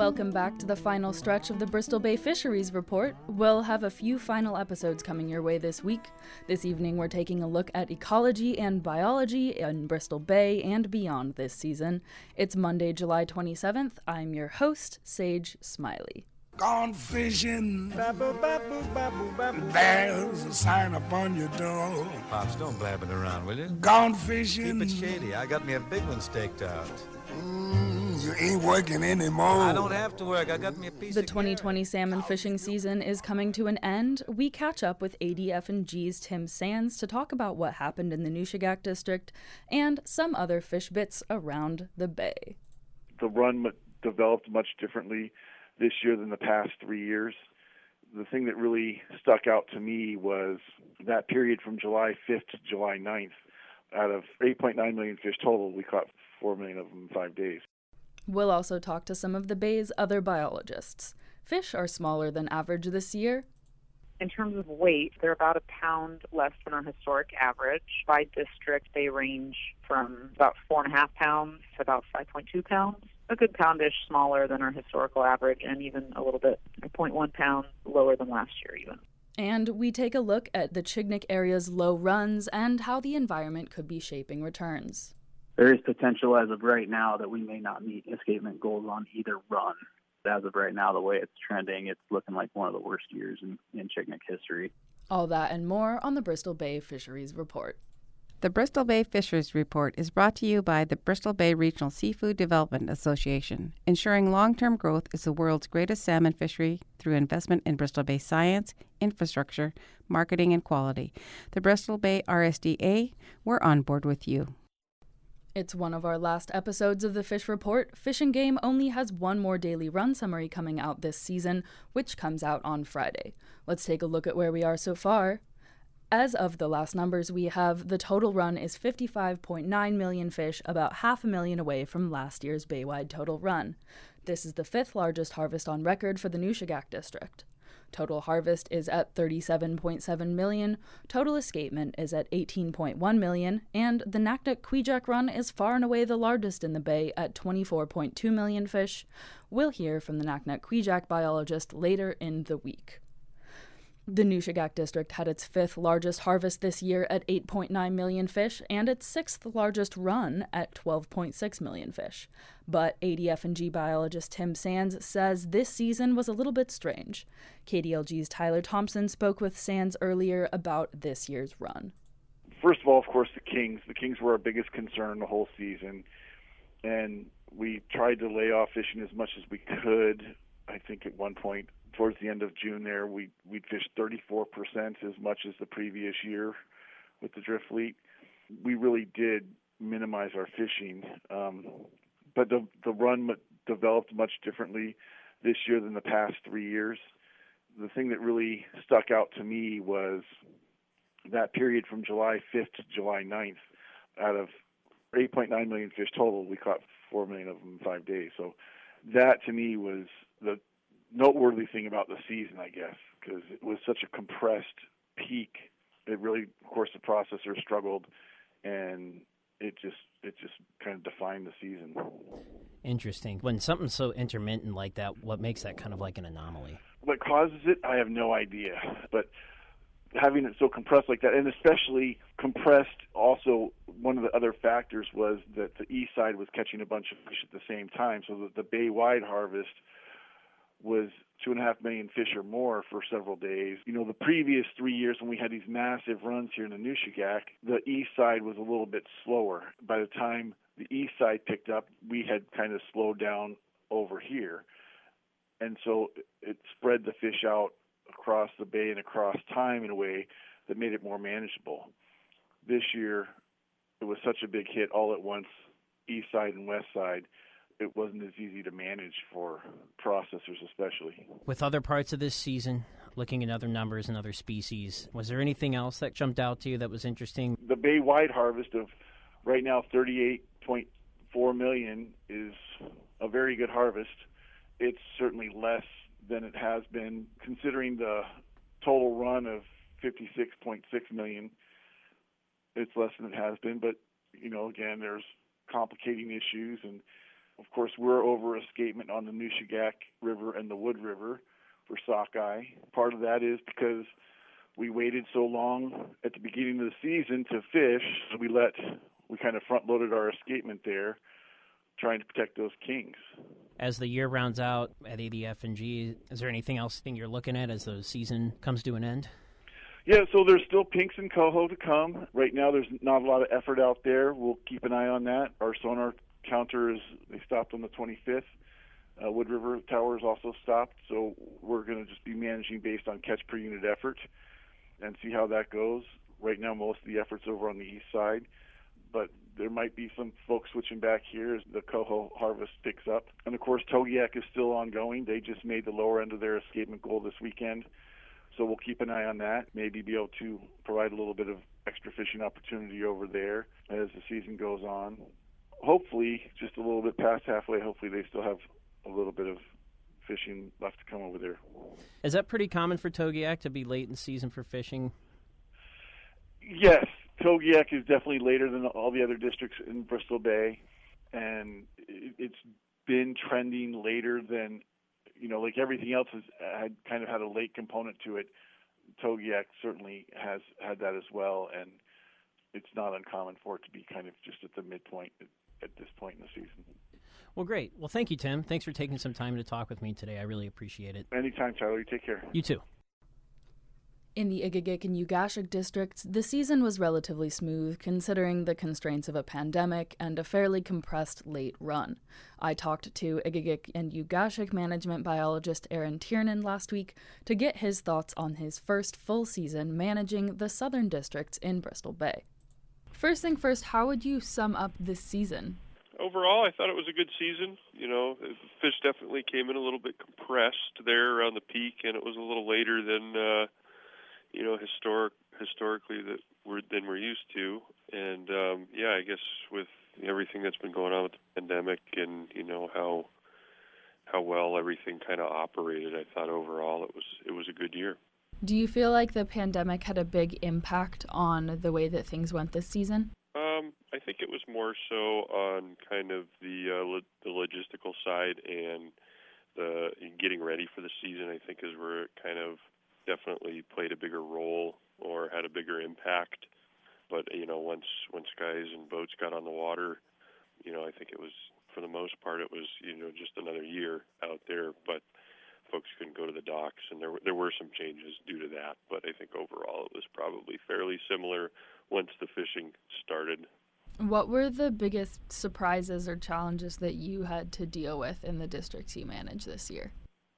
Welcome back to the final stretch of the Bristol Bay Fisheries Report. We'll have a few final episodes coming your way this week. This evening we're taking a look at ecology and biology in Bristol Bay and beyond this season. It's Monday, July 27th. I'm your host, Sage Smiley. Gone fishing, there's a sign upon your door. Pops, don't blab it around, will you? Gone fishing. Keep it shady. I got me a big one staked out. You ain't working anymore. I don't have to work. I got me a piece The of 2020 salmon fishing season is coming to an end. We catch up with ADF&G's Tim Sands to talk about what happened in the Nushagak district and some other fish bits around the bay. The run developed much differently this year than the past 3 years. The thing that really stuck out to me was that period from July 5th to July 9th. Out of 8.9 million fish total, we caught 4 million of them in 5 days. We'll also talk to some of the bay's other biologists. Fish are smaller than average this year. In terms of weight, they're about a pound less than our historic average. By district, they range from about 4.5 pounds to about 5.2 pounds. A good poundish smaller than our historical average, and even a little bit, 0.1 pound lower than last year even. And we take a look at the Chignik area's low runs and how the environment could be shaping returns. There is potential as of right now that we may not meet escapement goals on either run. As of right now, the way it's trending, it's looking like one of the worst years in Chignik history. All that and more on the Bristol Bay Fisheries Report. The Bristol Bay Fisheries Report is brought to you by the Bristol Bay Regional Seafood Development Association. Ensuring long-term growth is the world's greatest salmon fishery through investment in Bristol Bay science, infrastructure, marketing, and quality. The Bristol Bay RSDA, we're on board with you. It's one of our last episodes of the Fish Report. Fish and Game only has one more daily run summary coming out this season, which comes out on Friday. Let's take a look at where we are so far. As of the last numbers we have, the total run is 55.9 million fish, about 500,000 away from last year's Baywide total run. This is the fifth largest harvest on record for the Nushagak district. Total harvest is at 37.7 million, total escapement is at 18.1 million, and the Naknek-Kvichak run is far and away the largest in the bay at 24.2 million fish. We'll hear from the Naknek-Kvichak biologist later in the week. The Nushagak district had its fifth largest harvest this year at 8.9 million fish and its sixth largest run at 12.6 million fish. But ADF&G biologist Tim Sands says this season was a little bit strange. KDLG's Tyler Thompson spoke with Sands earlier about this year's run. First of all, of course, the Kings. The Kings were our biggest concern the whole season, and we tried to lay off fishing as much as we could. I think at one point, towards the end of June there, we'd fished 34% as much as the previous year with the drift fleet. We really did minimize our fishing, but the run developed much differently this year than the past 3 years. The thing that really stuck out to me was that period from July 5th to July 9th. Out of 8.9 million fish total, we caught 4 million of them in 5 days. So that to me was the noteworthy thing about the season, I guess, because it was such a compressed peak. It really, of course, the processor struggled, and it just kind of defined the season. Interesting. When something's so intermittent like that, what makes that kind of like an anomaly? What causes it, I have no idea. But having it so compressed like that, and especially compressed, also one of the other factors was that the east side was catching a bunch of fish at the same time, so that the bay-wide harvest was 2.5 million fish or more for several days. You know, the previous 3 years when we had these massive runs here in the Nushagak, the east side was a little bit slower. By the time the east side picked up, we had kind of slowed down over here. And so it spread the fish out across the bay and across time in a way that made it more manageable. This year, it was such a big hit all at once, east side and west side. It wasn't as easy to manage for processors especially. With other parts of this season, looking at other numbers and other species, was there anything else that jumped out to you that was interesting? The bay-wide harvest of right now 38.4 million is a very good harvest. It's certainly less than it has been, considering the total run of 56.6 million. It's less than it has been, but, you know, again, there's complicating issues, and Of course, we're over escapement on the Nushagak River and the Wood River for sockeye. Part of that is because we waited so long at the beginning of the season to fish, so we kind of front-loaded our escapement there, trying to protect those kings. As the year rounds out at ADF&G, is there anything else you're looking at as the season comes to an end? Yeah, so there's still pinks and coho to come. Right now there's not a lot of effort out there. We'll keep an eye on that. Our sonar counter they stopped on the 25th. Wood River Towers also stopped, so we're going to just be managing based on catch per unit effort and see how that goes. Right now most of the effort's over on the east side, but there might be some folks switching back here as the coho harvest picks up. And of course, Togiak is still ongoing. They just made the lower end of their escapement goal this weekend. So we'll keep an eye on that, maybe be able to provide a little bit of extra fishing opportunity over there as the season goes on. Hopefully, just a little bit past halfway, hopefully they still have a little bit of fishing left to come over there. Is that pretty common for Togiak to be late in season for fishing? Yes, Togiak is definitely later than all the other districts in Bristol Bay, and it's been trending later than, like everything else had kind of had a late component to it. Togiak certainly has had that as well, and it's not uncommon for it to be kind of just at the midpoint at this point in the season. Well, great. Well, thank you, Tim. Thanks for taking some time to talk with me today. I really appreciate it. Anytime, Tyler. You take care. You too. In the Igigik and Ugashik districts, the season was relatively smooth considering the constraints of a pandemic and a fairly compressed late run. I talked to Igigik and Ugashik management biologist Aaron Tiernan last week to get his thoughts on his first full season managing the southern districts in Bristol Bay. First thing first, how would you sum up this season? Overall, I thought it was a good season. The fish definitely came in a little bit compressed there around the peak, and it was a little later than historically than we're used to. And I guess with everything that's been going on with the pandemic and how well everything kind of operated, I thought overall it was a good year. Do you feel like the pandemic had a big impact on the way that things went this season? I think it was more so on kind of the logistical side and the getting ready for the season. I think is where it kind of definitely played a bigger role or had a bigger impact. But once guys and boats got on the water, I think it was, for the most part, it was just another year out there. But folks couldn't go to the docks, and there were some changes due to that. But I think overall it was probably fairly similar once the fishing started. What were the biggest surprises or challenges that you had to deal with in the districts you managed this year?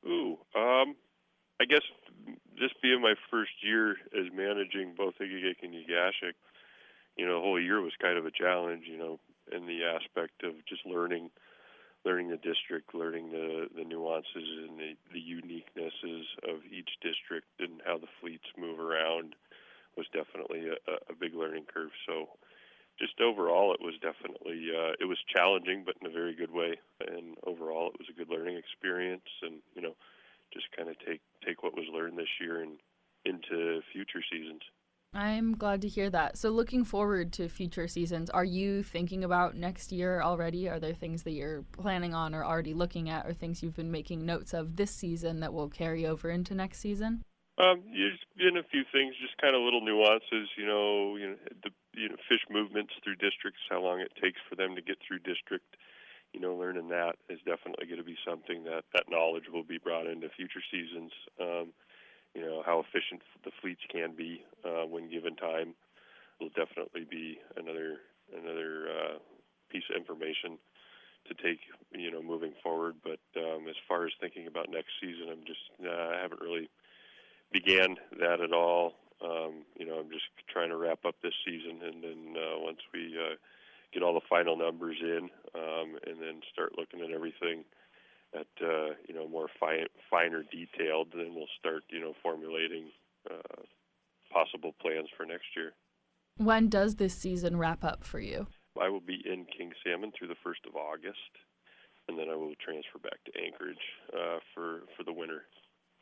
I guess just being my first year as managing both Igigik and Ugashik, the whole year was kind of a challenge, in the aspect of just learning the district, learning the nuances and the uniquenesses of each district and how the fleets move around was definitely a big learning curve. So just overall, it was definitely, it was challenging, but in a very good way. And overall, it was a good learning experience and, just kind of take what was learned this year and into future seasons. I'm glad to hear that. So looking forward to future seasons, are you thinking about next year already? Are there things that you're planning on or already looking at, or things you've been making notes of this season that will carry over into next season? There's been a few things, just kind of little nuances, fish movements through districts, how long it takes for them to get through district. Learning that is definitely going to be something that knowledge will be brought into future seasons. How efficient the fleets can be when given time will definitely be another piece of information to take, moving forward. But as far as thinking about next season, I haven't really began that at all. I'm just trying to wrap up this season, and then once we get all the final numbers in, and then start looking at everything at more finer detailed, then we'll start formulating possible plans for next year. When does this season wrap up for you? I will be in King Salmon through the 1st of August, and then I will transfer back to Anchorage for the winter.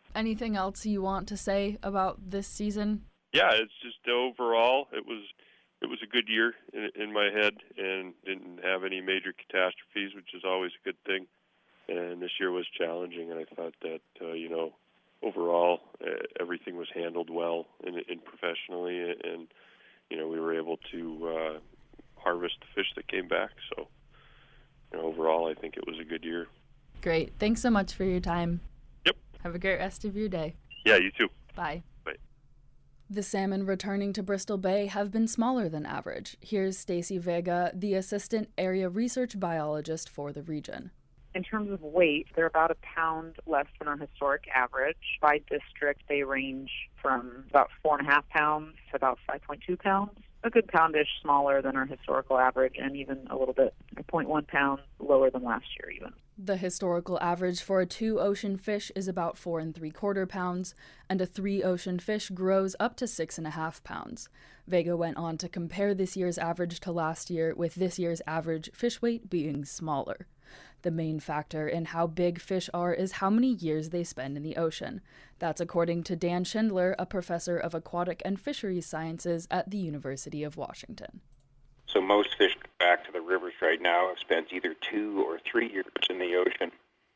Anything else you want to say about this season? Yeah, it's just overall, it was it was a good year in my head and didn't have any major catastrophes, which is always a good thing. And this year was challenging, and I thought that, overall, everything was handled well and professionally, and, we were able to harvest the fish that came back. So, overall, I think it was a good year. Great. Thanks so much for your time. Yep. Have a great rest of your day. Yeah, you too. Bye. Bye. The salmon returning to Bristol Bay have been smaller than average. Here's Stacy Vega, the assistant area research biologist for the region. In terms of weight, they're about a pound less than our historic average. By district, they range from about 4.5 pounds to about 5.2 pounds. A good poundish smaller than our historical average, and even a little bit, 0.1 pound lower than last year even. The historical average for a 2-ocean fish is about 4 3/4 pounds, and a 3-ocean fish grows up to 6.5 pounds. Vega went on to compare this year's average to last year, with this year's average fish weight being smaller. The main factor in how big fish are is how many years they spend in the ocean. That's according to Dan Schindler, a professor of aquatic and fisheries sciences at the University of Washington. So most fish back to the rivers right now have spent either 2 or 3 years in the ocean.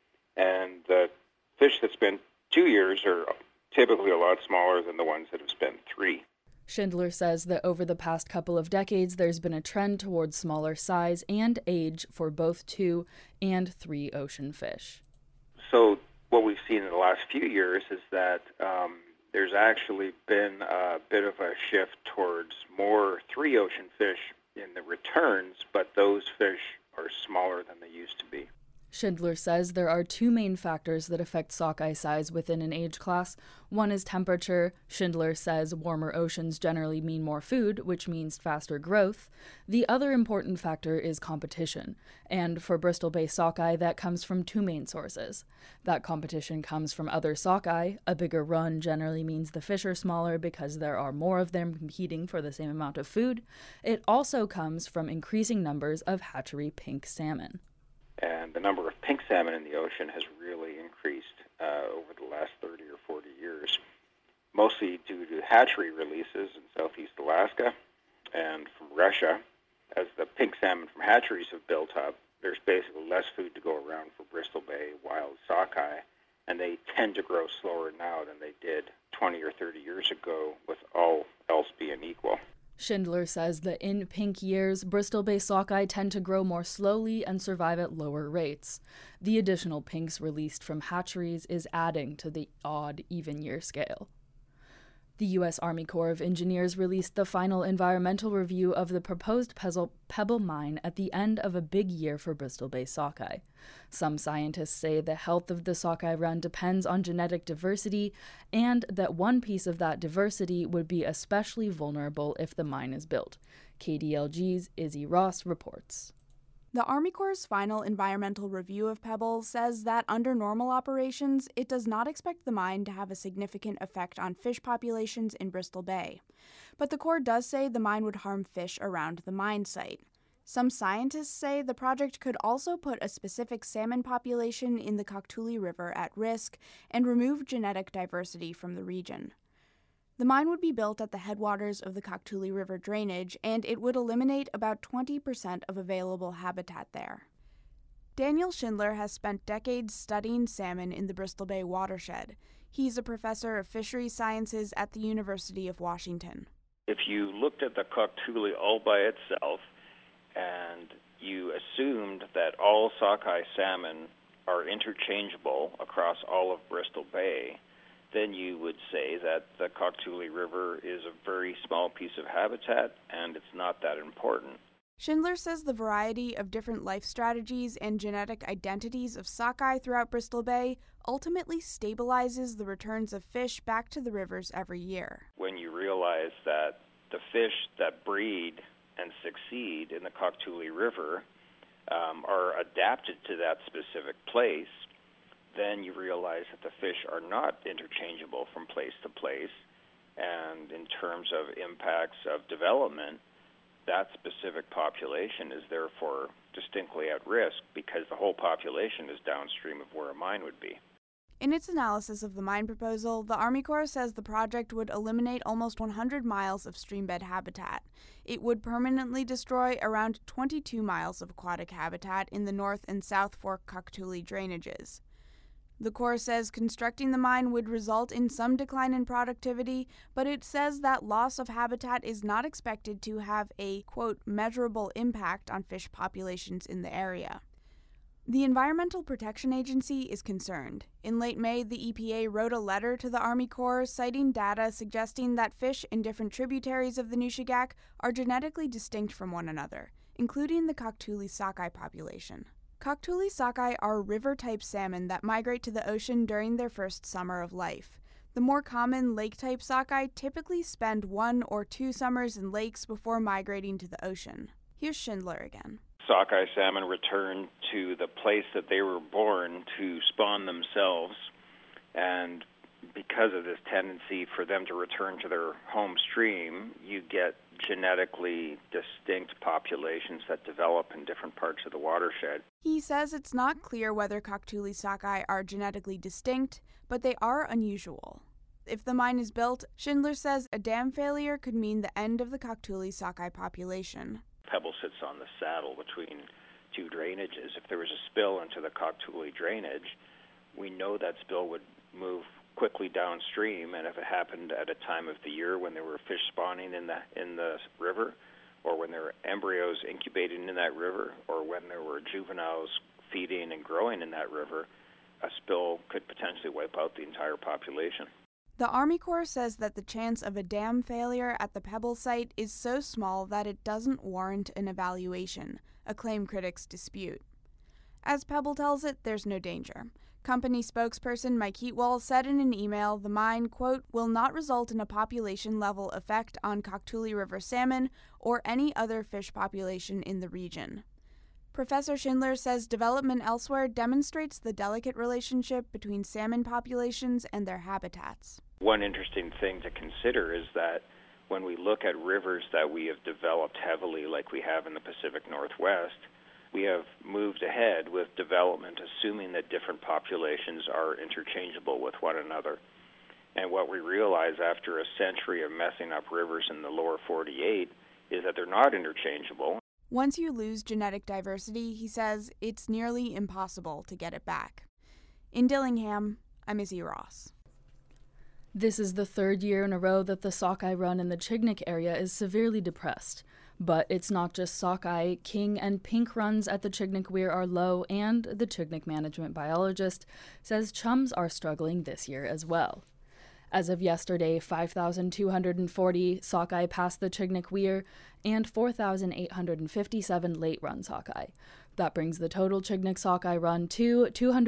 And the fish that spend 2 years are typically a lot smaller than the ones that have spent 3. Schindler says that over the past couple of decades, there's been a trend towards smaller size and age for both 2 and 3 ocean fish. So what we've seen in the last few years is that there's actually been a bit of a shift towards more 3 ocean fish in the returns, but those fish are smaller than they used to be. Schindler says there are 2 main factors that affect sockeye size within an age class. One is temperature. Schindler says warmer oceans generally mean more food, which means faster growth. The other important factor is competition. And for Bristol Bay sockeye, that comes from 2 main sources. That competition comes from other sockeye. A bigger run generally means the fish are smaller because there are more of them competing for the same amount of food. It also comes from increasing numbers of hatchery pink salmon. And the number of pink salmon in the ocean has really increased over the last 30 or 40 years, mostly due to hatchery releases in southeast Alaska and from Russia. As the pink salmon from hatcheries have built up, there's basically less food to go around for Bristol Bay wild sockeye, and they tend to grow slower now than they did 20 or 30 years ago, with all else being equal. Schindler says that in pink years, Bristol Bay sockeye tend to grow more slowly and survive at lower rates. The additional pinks released from hatcheries is adding to the odd even year scale. The U.S. Army Corps of Engineers released the final environmental review of the proposed Pebble mine at the end of a big year for Bristol Bay sockeye. Some scientists say the health of the sockeye run depends on genetic diversity, and that one piece of that diversity would be especially vulnerable if the mine is built. KDLG's Izzy Ross reports. The Army Corps' final environmental review of Pebble says that under normal operations, it does not expect the mine to have a significant effect on fish populations in Bristol Bay. But the Corps does say the mine would harm fish around the mine site. Some scientists say the project could also put a specific salmon population in the Cockatoolie River at risk and remove genetic diversity from the region. The mine would be built at the headwaters of the Cockatoolie River drainage, and it would eliminate about 20% of available habitat there. Daniel Schindler has spent decades studying salmon in the Bristol Bay watershed. He's a professor of fisheries sciences at the University of Washington. If you looked at the Cockatoolie all by itself and you assumed that all sockeye salmon are interchangeable across all of Bristol Bay, then you would say that the Cockatoolie River is a very small piece of habitat and it's not that important. Schindler says the variety of different life strategies and genetic identities of sockeye throughout Bristol Bay ultimately stabilizes the returns of fish back to the rivers every year. When you realize that the fish that breed and succeed in the Cockatoolie River are adapted to that specific place, then you realize that the fish are not interchangeable from place to place, and in terms of impacts of development, that specific population is therefore distinctly at risk because the whole population is downstream of where a mine would be. In its analysis of the mine proposal, the Army Corps says the project would eliminate almost 100 miles of streambed habitat. It would permanently destroy around 22 miles of aquatic habitat in the North and South Fork Cockatoolie drainages. The Corps says constructing the mine would result in some decline in productivity, but it says that loss of habitat is not expected to have a, quote, measurable impact on fish populations in the area. The Environmental Protection Agency is concerned. In late May, the EPA wrote a letter to the Army Corps citing data suggesting that fish in different tributaries of the Nushagak are genetically distinct from one another, including the Cockatoolie sockeye population. Cockatoolie sockeye are river-type salmon that migrate to the ocean during their first summer of life. The more common lake-type sockeye typically spend 1 or 2 summers in lakes before migrating to the ocean. Here's Schindler again. Sockeye salmon return to the place that they were born to spawn themselves, and because of this tendency for them to return to their home stream, you get genetically distinct populations that develop in different parts of the watershed. He says it's not clear whether Cockatoolie sockeye are genetically distinct, but they are unusual. If the mine is built, Schindler says a dam failure could mean the end of the Cockatoolie sockeye population. Pebble sits on the saddle between two drainages. If there was a spill into the Cockatoolie drainage, we know that spill would move quickly downstream, and if it happened at a time of the year when there were fish spawning in the river, or when there were embryos incubating in that river, or when there were juveniles feeding and growing in that river, a spill could potentially wipe out the entire population. The Army Corps says that the chance of a dam failure at the Pebble site is so small that it doesn't warrant an evaluation, a claim critics dispute. As Pebble tells it, there's no danger. Company spokesperson Mike Heatwell said in an email the mine, quote, will not result in a population-level effect on Cockatoolie River salmon or any other fish population in the region. Professor Schindler says development elsewhere demonstrates the delicate relationship between salmon populations and their habitats. One interesting thing to consider is that when we look at rivers that we have developed heavily, like we have in the Pacific Northwest, we have moved ahead with development assuming that different populations are interchangeable with one another. And what we realize after a century of messing up rivers in the lower 48 is that they're not interchangeable. Once you lose genetic diversity, he says, it's nearly impossible to get it back. In Dillingham, I'm Izzy Ross. This is the third year in a row that the sockeye run in the Chignik area is severely depressed. But it's not just sockeye. King and pink runs at the Chignik Weir are low, and the Chignik management biologist says chums are struggling this year as well. As of yesterday, 5,240 sockeye passed the Chignik Weir and 4,857 late-run sockeye. That brings the total Chignik sockeye run to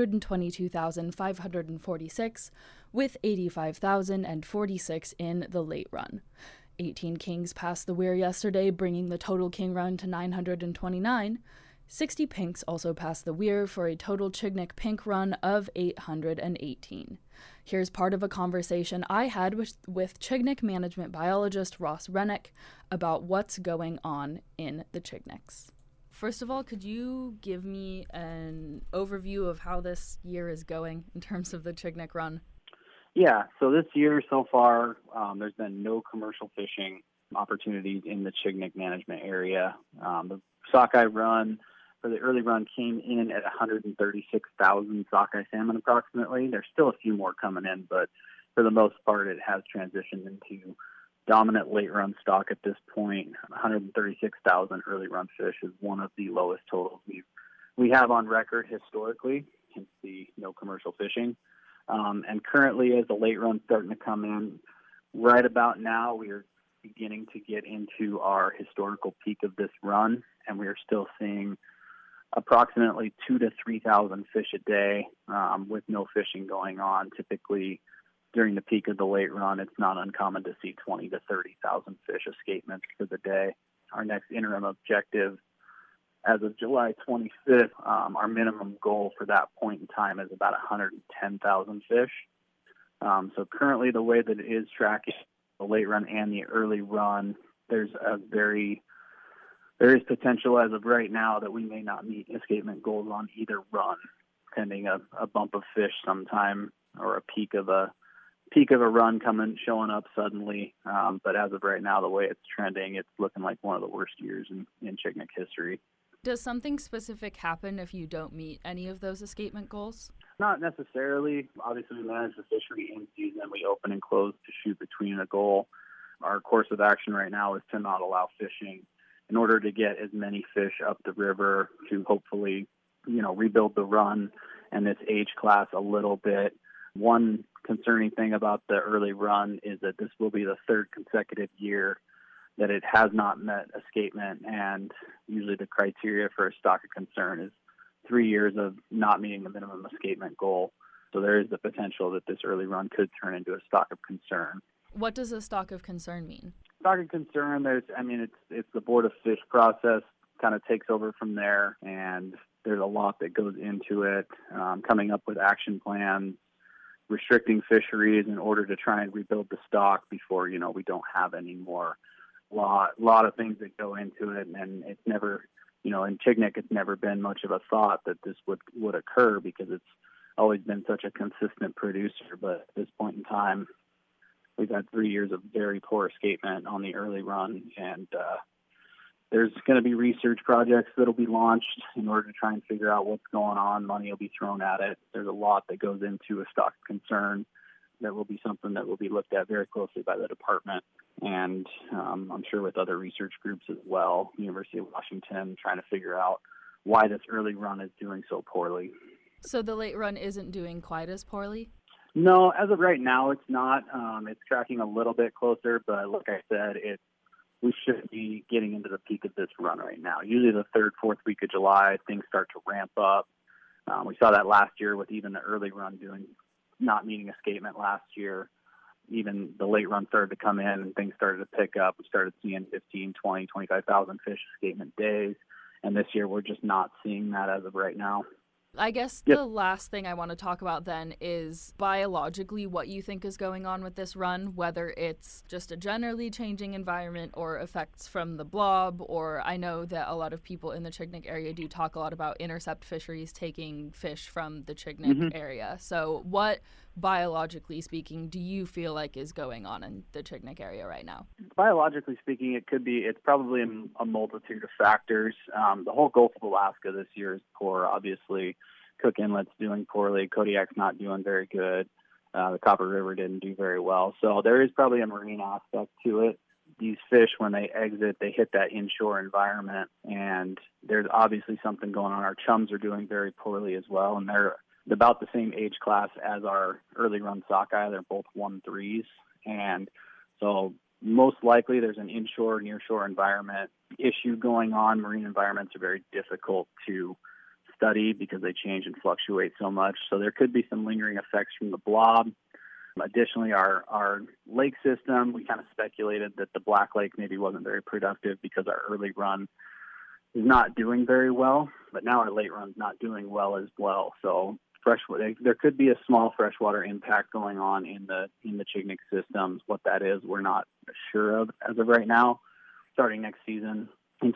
222,546, with 85,046 in the late run. 18 kings passed the weir yesterday, bringing the total king run to 929. 60 pinks also passed the weir for a total Chignik pink run of 818. Here's part of a conversation I had with Chignik management biologist Ross Rennick about what's going on in the Chigniks. First of all, could you give me an overview of how this year is going in terms of the Chignik run? Yeah, so this year so far, there's been no commercial fishing opportunities in the Chignik management area. The sockeye run for the early run came in at 136,000 sockeye salmon approximately. There's still a few more coming in, but for the most part, it has transitioned into dominant late run stock at this point. 136,000 early run fish is one of the lowest totals we have on record historically, hence the no commercial fishing. And currently, as the late run's starting to come in, right about now, we are beginning to get into our historical peak of this run, and we are still seeing approximately 2,000 to 3,000 fish a day with no fishing going on. Typically, during the peak of the late run, it's not uncommon to see 20,000 to 30,000 fish escapements for the day. Our next interim objective, as of July 25th, our minimum goal for that point in time is about 110,000 fish. So currently, the way that it is tracking the late run and the early run, there is potential as of right now that we may not meet escapement goals on either run, pending a bump of fish sometime or a peak of a run showing up suddenly. But as of right now, the way it's trending, it's looking like one of the worst years in Chignik history. Does something specific happen if you don't meet any of those escapement goals? Not necessarily. Obviously, we manage the fishery in season. We open and close to shoot between a goal. Our course of action right now is to not allow fishing in order to get as many fish up the river to hopefully, rebuild the run and this age class a little bit. One concerning thing about the early run is that this will be the third consecutive year that it has not met escapement, and usually the criteria for a stock of concern is 3 years of not meeting the minimum escapement goal. So there is the potential that this early run could turn into a stock of concern. What does a stock of concern mean? Stock of concern, it's the Board of Fish process kind of takes over from there, and there's a lot that goes into it, coming up with action plans, restricting fisheries in order to try and rebuild the stock before, we don't have any more. Lot of things that go into it, and it's never, in Chignik, it's never been much of a thought that this would occur because it's always been such a consistent producer. But at this point in time, we've had 3 years of very poor escapement on the early run, and there's going to be research projects that'll be launched in order to try and figure out what's going on. Money will be thrown at it. There's a lot that goes into a stock of concern. That will be something that will be looked at very closely by the department, and I'm sure with other research groups as well, University of Washington, trying to figure out why this early run is doing so poorly. So the late run isn't doing quite as poorly? No, as of right now, it's not. It's tracking a little bit closer, but like I said, we should be getting into the peak of this run right now. Usually the third, fourth week of July, things start to ramp up. We saw that last year with even the early run not meeting escapement last year. Even the late run started to come in and things started to pick up. We started seeing 15, 20, 25,000 fish escapement days. And this year we're just not seeing that as of right now. I guess the last thing I want to talk about then is biologically what you think is going on with this run, whether it's just a generally changing environment or effects from the blob, or I know that a lot of people in the Chignik area do talk a lot about intercept fisheries taking fish from the Chignik area. So what, biologically speaking, do you feel like is going on in the Chignik area right now? Biologically speaking, it's probably a multitude of factors. The whole Gulf of Alaska this year is poor, obviously. Cook Inlet's doing poorly. Kodiak's not doing very good. The Copper River didn't do very well. So there is probably a marine aspect to it. These fish, when they exit, they hit that inshore environment, and there's obviously something going on. Our chums are doing very poorly as well, and they're about the same age class as our early run sockeye. They're both 1.3s, and so most likely there's an inshore, nearshore environment issue going on. Marine environments are very difficult to study because they change and fluctuate so much. So there could be some lingering effects from the blob. Additionally, our lake system, we kind of speculated that the Black Lake maybe wasn't very productive because our early run is not doing very well, but now our late run's not doing well as well. So there could be a small freshwater impact going on in the Chignik systems. What that is, we're not sure of as of right now. Starting next season, in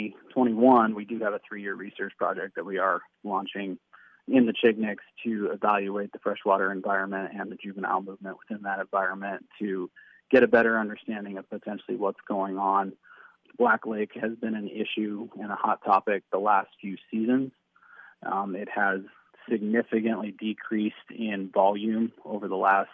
2021, we do have a 3-year research project that we are launching in the Chigniks to evaluate the freshwater environment and the juvenile movement within that environment to get a better understanding of potentially what's going on. Black Lake has been an issue and a hot topic the last few seasons. It has significantly decreased in volume over the last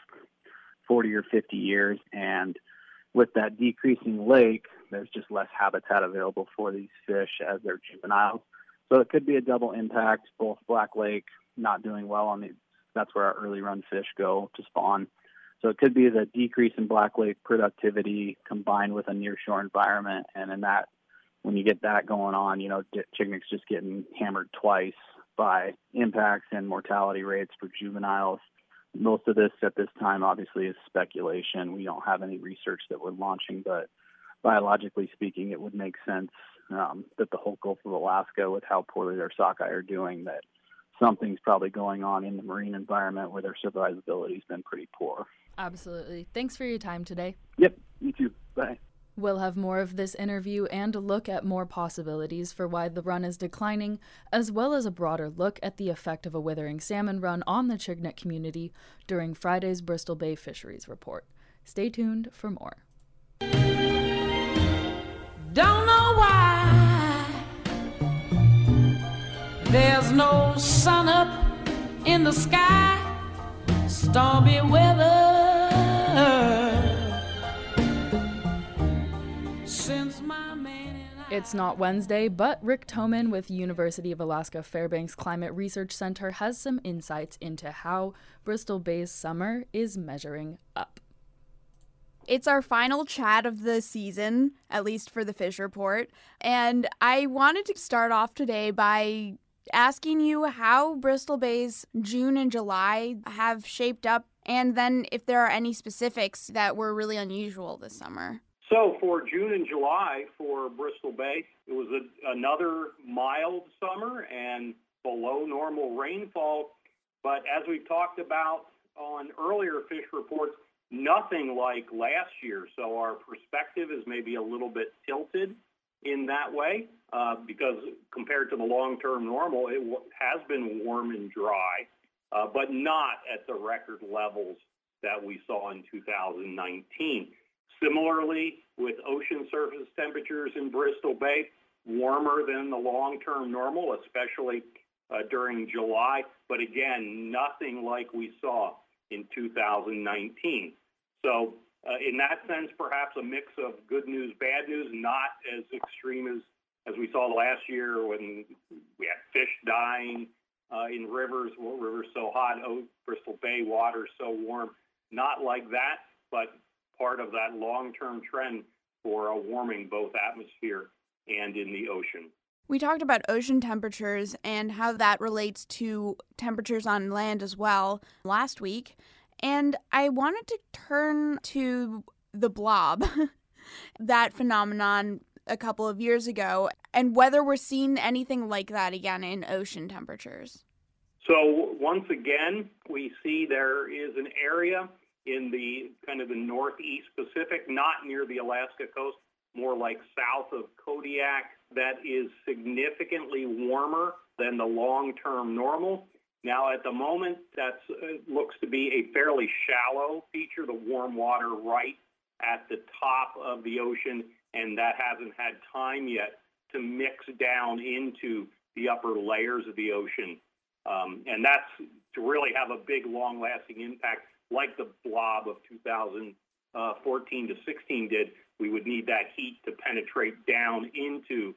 40 or 50 years, and with that decreasing lake, there's just less habitat available for these fish as they're juveniles. So it could be a double impact, both Black Lake not doing well, that's where our early run fish go to spawn. So it could be the decrease in Black Lake productivity combined with a nearshore environment, and in that, when you get that going on, Chignik's just getting hammered twice by impacts and mortality rates for juveniles. Most of this at this time obviously is speculation. We don't have any research that we're launching, but biologically speaking, it would make sense that the whole Gulf of Alaska, with how poorly their sockeye are doing, that something's probably going on in the marine environment where their survivability has been pretty poor. Absolutely. Thanks for your time today. Yep, you too. Bye. We'll have more of this interview and a look at more possibilities for why the run is declining, as well as a broader look at the effect of a withering salmon run on the Chignet community during Friday's Bristol Bay Fisheries Report. Stay tuned for more. Don't know why there's no sun up in the sky, stormy weather. It's not Wednesday, but Rick Toman with University of Alaska Fairbanks Climate Research Center has some insights into how Bristol Bay's summer is measuring up. It's our final chat of the season, at least for the Fish Report, and I wanted to start off today by asking you how Bristol Bay's June and July have shaped up, and then if there are any specifics that were really unusual this summer. So for June and July for Bristol Bay, it was another mild summer and below normal rainfall. But as we talked about on earlier fish reports, nothing like last year. So our perspective is maybe a little bit tilted in that way because compared to the long-term normal, it has been warm and dry, but not at the record levels that we saw in 2019. Similarly, with ocean surface temperatures in Bristol Bay, warmer than the long-term normal, especially during July, but again, nothing like we saw in 2019. So in that sense, perhaps a mix of good news, bad news, not as extreme as we saw last year when we had fish dying in rivers, rivers so hot, Bristol Bay water so warm, not like that, but part of that long-term trend for a warming both atmosphere and in the ocean. We talked about ocean temperatures and how that relates to temperatures on land as well last week. And I wanted to turn to the blob, that phenomenon a couple of years ago, and whether we're seeing anything like that again in ocean temperatures. So once again, we see there is an area in the kind of the northeast Pacific, not near the Alaska coast, more like south of Kodiak, that is significantly warmer than the long-term normal. Now, at the moment, that looks to be a fairly shallow feature, the warm water right at the top of the ocean, and that hasn't had time yet to mix down into the upper layers of the ocean. And that's to really have a big, long-lasting impact, like the blob of 2014 to 16 did. We would need that heat to penetrate down into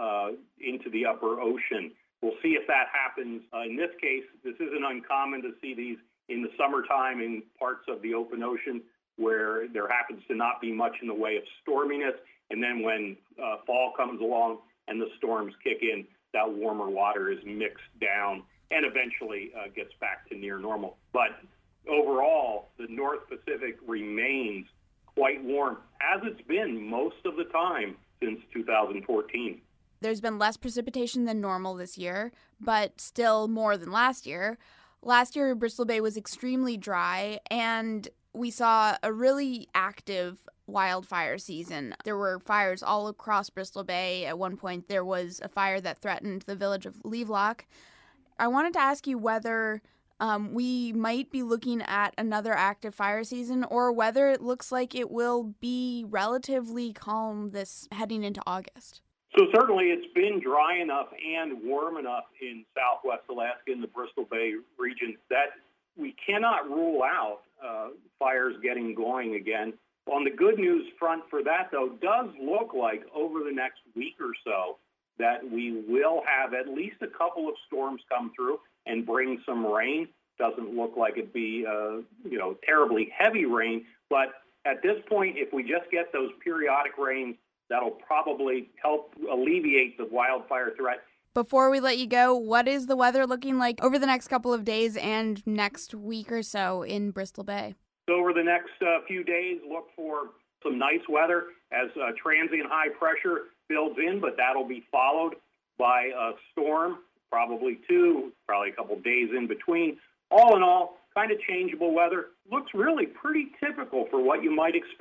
the upper ocean. We'll see if that happens. In this case, this isn't uncommon to see these in the summertime in parts of the open ocean where there happens to not be much in the way of storminess. And then when fall comes along and the storms kick in, that warmer water is mixed down and eventually gets back to near normal. But overall, the North Pacific remains quite warm, as it's been most of the time since 2014. There's been less precipitation than normal this year, but still more than last year. Last year, Bristol Bay was extremely dry, and we saw a really active wildfire season. There were fires all across Bristol Bay. At one point, there was a fire that threatened the village of Levelock. I wanted to ask you whether we might be looking at another active fire season, or whether it looks like it will be relatively calm heading into August. So certainly it's been dry enough and warm enough in southwest Alaska in the Bristol Bay region that we cannot rule out fires getting going again. On the good news front for that, though, does look like over the next week or so that we will have at least a couple of storms come through and bring some rain. Doesn't look like it'd be terribly heavy rain, but at this point, if we just get those periodic rains, that'll probably help alleviate the wildfire threat. Before we let you go, what is the weather looking like over the next couple of days and next week or so in Bristol Bay? So over the next few days, look for some nice weather as transient high pressure builds in, but that'll be followed by a storm, probably a couple days in between. All in all, kind of changeable weather. Looks really pretty typical for what you might expect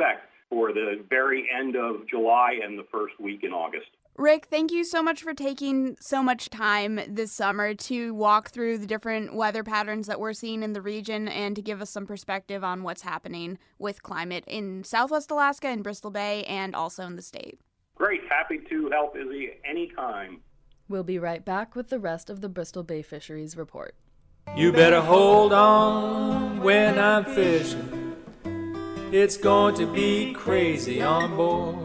for the very end of July and the first week in August. Rick, thank you so much for taking so much time this summer to walk through the different weather patterns that we're seeing in the region and to give us some perspective on what's happening with climate in Southwest Alaska and Bristol Bay and also in the state. Great. Happy to help Izzy anytime. We'll be right back with the rest of the Bristol Bay Fisheries Report. You better hold on when I'm fishing. It's going to be crazy on board.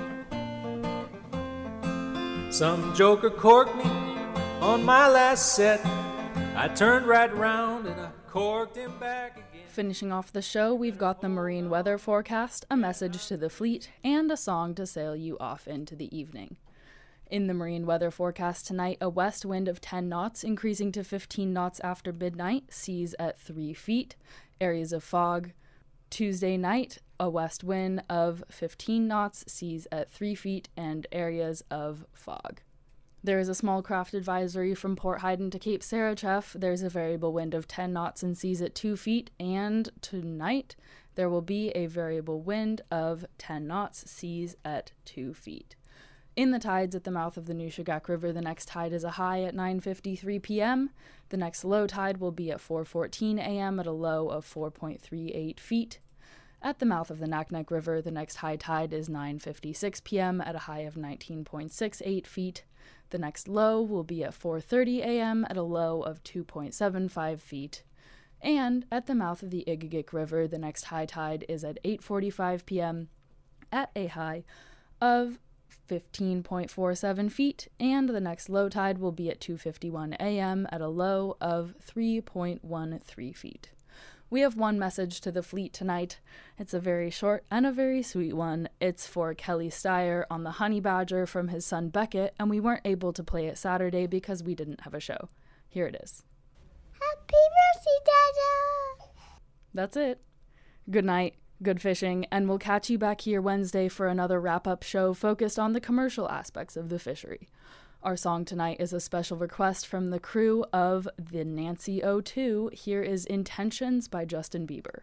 Some joker corked me on my last set. I turned right around and I corked him back again. Finishing off the show, we've got the marine weather forecast, a message to the fleet, and a song to sail you off into the evening. In the marine weather forecast tonight, a west wind of 10 knots, increasing to 15 knots after midnight, seas at 3 feet, areas of fog. Tuesday night, a west wind of 15 knots, seas at 3 feet, and areas of fog. There is a small craft advisory from Port Heiden to Cape Saracheff. There's a variable wind of 10 knots and seas at 2 feet, and tonight there will be a variable wind of 10 knots, seas at 2 feet. In the tides at the mouth of the Nushagak River, the next tide is a high at 9:53 p.m. The next low tide will be at 4:14 a.m. at a low of 4.38 feet. At the mouth of the Naknek River, the next high tide is 9:56 p.m. at a high of 19.68 feet. The next low will be at 4:30 a.m. at a low of 2.75 feet. And at the mouth of the Igigik River, the next high tide is at 8:45 p.m. at a high of 15.47 feet, and the next low tide will be at 2:51 a.m. at a low of 3.13 feet. We have one message to the fleet tonight. It's a very short and a very sweet one. It's for Kelly Steyer on the Honey Badger from his son Beckett, and we weren't able to play it Saturday because we didn't have a show. Here it is. Happy birthday, Dada! That's it. Good night. Good fishing, and we'll catch you back here Wednesday for another wrap-up show focused on the commercial aspects of the fishery. Our song tonight is a special request from the crew of the Nancy O2. Here is Intentions by Justin Bieber.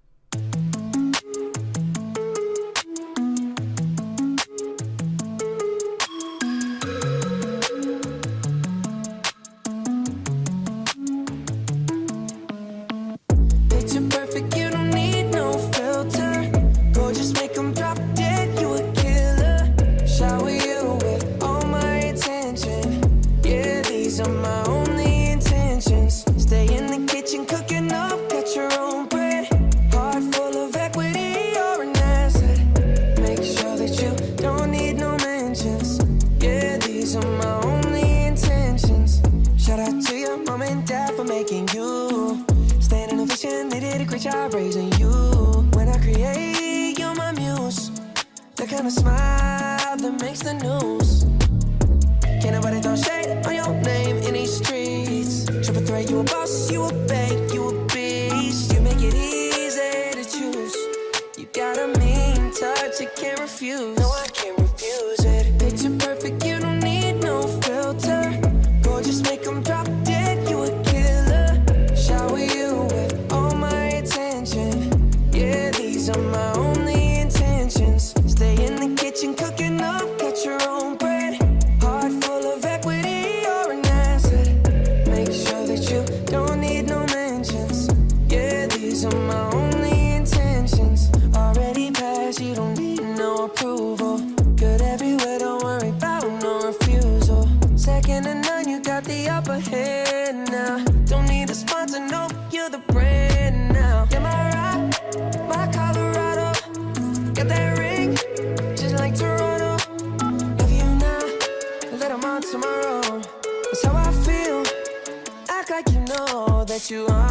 Picture perfect, you don't need no filter. Go just make them drop dead, you a killer. Shower you with all my attention. Yeah, these are my only intentions. Stay in the kitchen cooking up, cut your own bread. Heart full of equity, you're an asset. Make sure that you don't need no mentions. Yeah, these are my only intentions. Shout out to your mom and dad for making you. Standing ovation, they did a great job raising you. When I create, you're my muse. The kind of smile that makes the news. Can't nobody throw shade on your name in these streets. Triple threat, you a boss, you a bank, you a beast. You make it easy to choose. You got a mean touch, you can't refuse. No, I can't refuse it. Picture perfect, you don't need no filter. Go just make them drop dead, you a killer. Shower you with all my attention. Yeah, these are my only intentions. Stay in the kitchen cooking up, cut your own bread. Heart full of equity, you're an asset. Make sure that you don't need no mentions. Yeah, these are my only intentions. Already passed, you don't need no approval. Good everywhere, don't worry about no refusal. Second to none, you got the upper hand now. Don't need a sponsor, no, you're the brand now. You're my rock, my Colorado. Got that ring, just like Toronto. Love you now, let 'em on tomorrow. That's how I feel. Act like you know that you are.